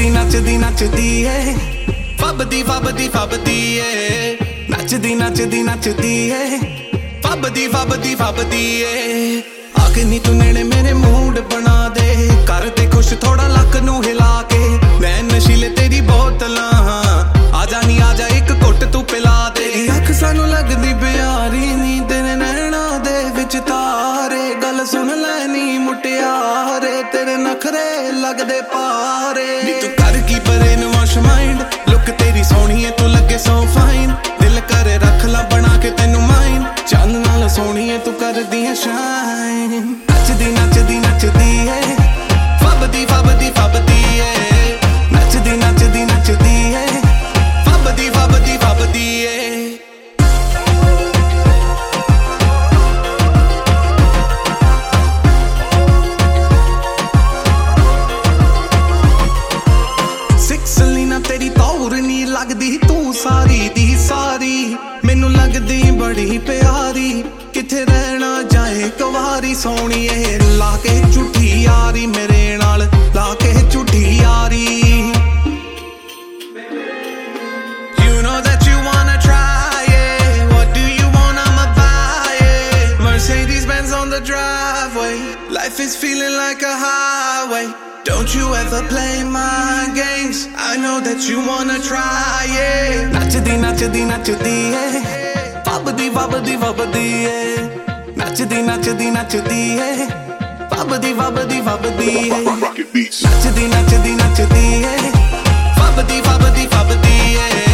ਨੱਚਦੀ ਨੱਚਦੀ ਨੱਚਦੀ ਏ ਫੱਬਦੀ ਫੱਬਦੀ ਫੱਬਦੀ ਏ ਨੱਚਦੀ ਨੱਚਦੀ ਨੱਚਦੀ ਏ ਫੱਬਦੀ ਫੱਬਦੀ ਫੱਬਦੀ ਏ ਆਕੇ ਨੀ ਤੂੰ ਨੇੜੇ ਮੇਰੇ ਮੂਡ ਬਣਾ ਦੇ ਕਰ ਦੇ ਖੁਸ਼ ਥੋੜਾ ਲੱਕ ਨੂੰ ਹਿਲਾ ਕੇ ਮੈਂ ਨਸ਼ੀਲੇ ਤੇਰੀ ਬੋਤਲਾਂ ਆਜਾ ਨੀ ਆਜਾ ਇੱਕ ਘੁੱਟ ਤੂੰ ਪਿਲਾ ਦੇ ਅੱਖ ਸਾਨੂੰ ਲੱਗਦੀ ਪਿਆਰੀ ਨੀ ਤੇਰੇ ਨੈਣਾ ਦੇ ਵਿੱਚ ਤਾਰੇ ਗੱਲ ਸੁਣ ਲੈ ਨੀ ਮੁਟਿਆਰੇ ਤੇਰੇ ਨਖਰੇ ਲੱਗਦੇ ਪਾਰੇ ਨੀ ਤੂੰ ਕਰ ਕੀ ਬਰੇਨ ਵਾਸ਼ ਮਾਈਂਡ ਲੁੱਕ ਤੇਰੀ ਸੋਹਣੀ ਏ ਤੂੰ ਲੱਗੇ ਸੋ ਫਾਈਨ ਦਿਲ ਕਰੇ ਰੱਖ ਲਾ ਬਣਾ ਕੇ ਤੈਨੂੰ ਮਾਈਨ ਚੰਨ ਨਾਲ ਸੋਹਣੀ ਏ ਤੂੰ ਕਰਦੀ ਏ ਸ਼ਾਈਨ ਨੱਚਦੀ ਨੱਚਦੀ ਨੱਚਦੀ ਏ ਫੱਬਦੀ ਫੱਬਦੀ ਫੱਬਦੀ ਏ ਨੱਚਦੀ ਨੱਚਦੀ ਨੱਚਦੀ ਏ ਫੱਬਦੀ ਫੱਬਦੀ ਫੱਬਦੀ ਏ ਸਲੀਨਾ ਤੇਰੀ ਤੌਰ ਨੀ ਲੱਗਦੀ ਤੂੰ ਸਾਰੀ ਦੀ ਸਾਰੀ ਮੈਨੂੰ ਲੱਗਦੀ ਬੜੀ ਪਿਆਰੀ ਕਿੱਥੇ ਰਹਿਣਾ ਜਾਏ ਕਵਾਰੀ ਸੋਹਣੀਏ ਲਾ ਕੇ ਝੂਠੀ ਯਾਰੀ ਮੇਰੇ ਨਾਲ ਲਾ ਕੇ ਝੂਠੀ ਯਾਰੀ You know that you wanna try it What do you want, I'ma buy it Mercedes Benz on the driveway Life is feeling like a highway Don't you ever play my games I know that you wanna try it ਨੱਚਦੀ ਨੱਚਦੀ ਨੱਚਦੀ ਏ ਫੱਬਦੀ ਫੱਬਦੀ ਫੱਬਦੀ ਏ ਨੱਚਦੀ ਨੱਚਦੀ ਨੱਚਦੀ ਏ ਫੱਬਦੀ ਫੱਬਦੀ ਫੱਬਦੀ ਏ ਨੱਚਦੀ ਨੱਚਦੀ ਨੱਚਦੀ ਏ ਫੱਬਦੀ ਫੱਬਦੀ ਫੱਬਦੀ ਏ